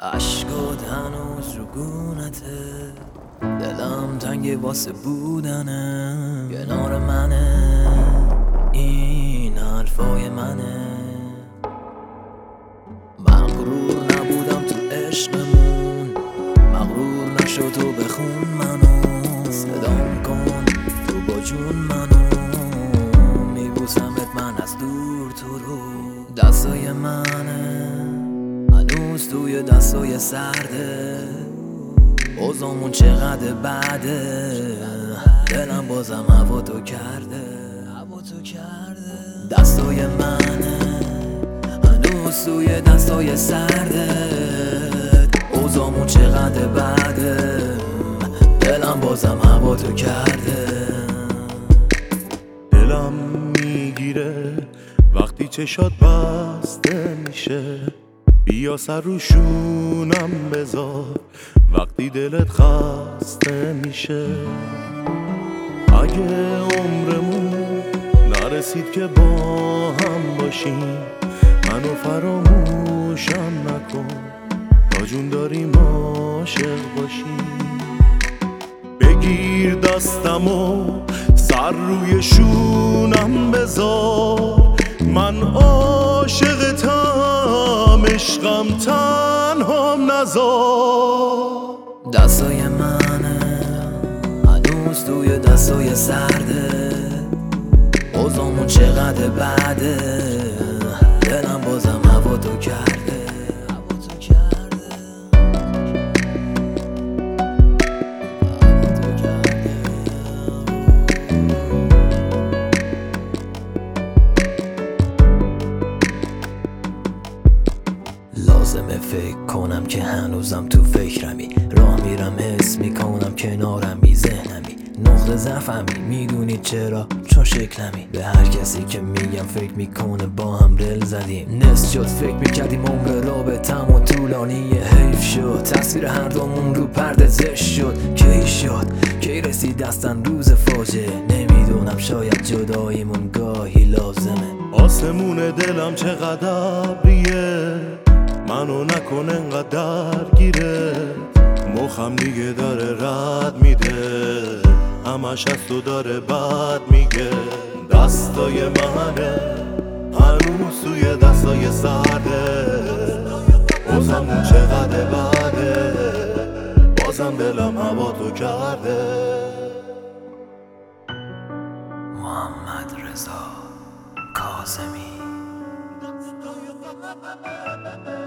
عشقات هنوز رو گونته، دلم تنگ واسه بودنه کنار منه، این حرفای منه. مغرور نبودم تو عشقمون، مغرور نشو تو بخون منو، صدام کن تو با جون منو، میبوسمت من از دور تو رو. دستای منه هنوز توی دستای سرده، اوضاعمون چقدر بده، دلم بازم هوا تو کرده. دستای منه هنوز توی دستای سرده، اوضاعمون چقدر بده، دلم بازم هوا تو کرده. دلم میگیره وقتی چشات بسته میشه، بیا سر رو شونم بذار وقتی دلت خسته میشه. اگه عمرمون نرسید که با هم باشیم، منو فراموشم نکن تا جون داریم عاشق باشیم. بگیر دستمو سر روی شونم بذار، من عاشقتم عشقم تنهام نذار. دستای منه هنوز توی دستای سرده، اوضاعمون چقدر بده، دلم بازم هوا تو کرده. لازمه فکر کنم که هنوزم تو فکرمی، راه میرم حس میکنم کنارمی، ذهنمی نقطه ضعفمی، میدونی چرا؟ چون شکلمی. به هر کسی که میگم فکر میکنه با هم دل زدیم، نصف شد فکر میکردیم عمر رابطمون طولانی، حیف شد تصویر هر دومون رو پرده زشت شد. کی شد کی رسید دستن روز فاجعه، نمیدونم شاید جداییمون گاهی لازمه. آسمون دلم چقدر ابریه، منو نکن انقدر گیره، مخم دیگه داره رد میده، همش از تو داره بد میگه. دستای منه هنوز توی دستای سرده، اوضاعمون چقدر بده، بازم دلم هوا تو کرده. محمد رضا کاظمی.